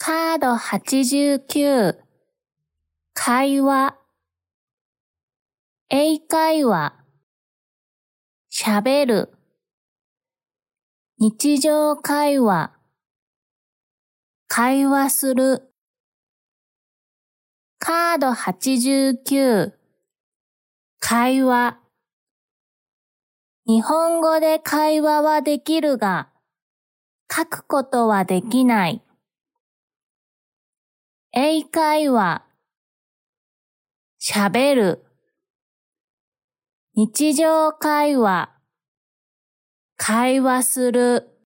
カード89、会話、英会話、喋る、日常会話、会話する。カード89、会話。日本語で会話はできるが、書くことはできない。英会話、喋る。日常会話、会話する。